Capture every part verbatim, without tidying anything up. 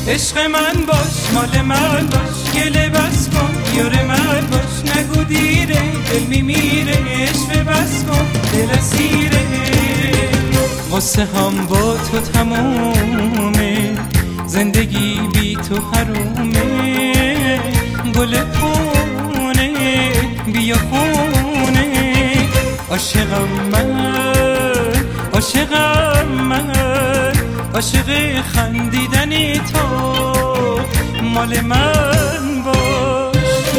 عشق من باش، مال من باش، گله بس کن، یار من باش، نگو دیره، دل میمیره، عشق بس کن، دل اسیره. واسه هم با تو تمومه، زندگی بی تو حرومه. گل خونه بیا خونه، عاشقم من، عاشقم من، عاشق خندیدنی تو، مال من باش.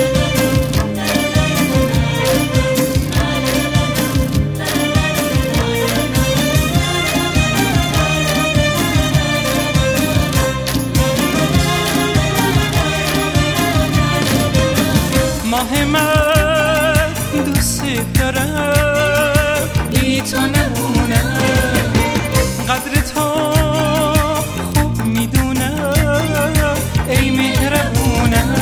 ماه من دوست دارم، بی تو نمونم، قدر تو خوب میدونم، ای مهربونم.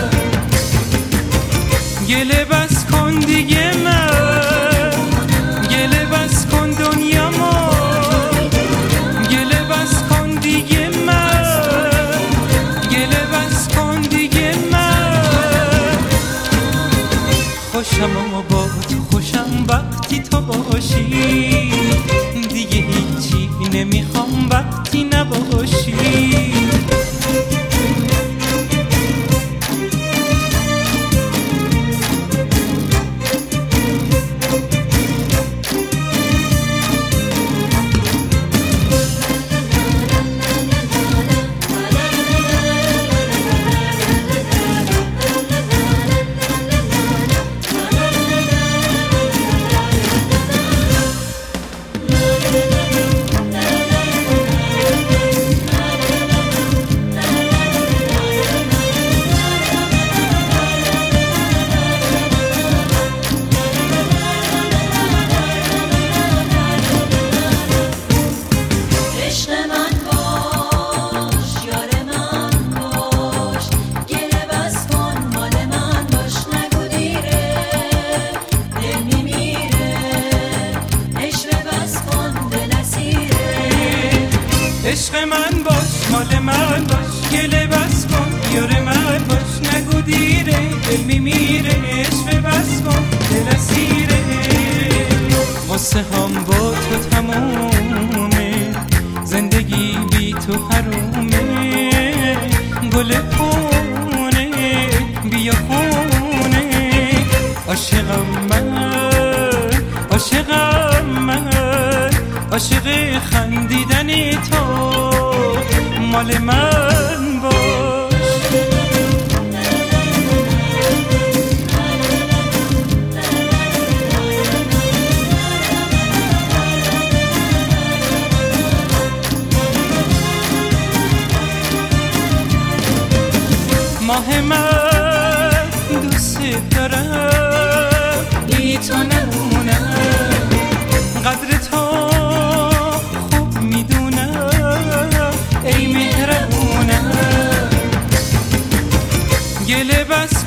گله بس کن دیگه من، گله بس کن دنیا ما، گله بس کن دیگه من، گله بس کن دیگه من. خوشم و با تو خوشم وقتی تو باشی، دیگه هیچی نمیخوام وقتی نباشی. عشق من باش، مال من باش، گله بس کن، یار من باش، نگو دیره، دل میمیره، عشق بس کن، دل اسیره. واسه هم با تو تمومه، زندگی بی تو حرومه. گل خونه بیا خونه، عاشقم من، عاشقم من، عاشق خندیدنی تو، مال من باش. ماه من دوست دارم، بی تو نمونم، قدر تو خوب میدونم، ای مهربونم. گله بس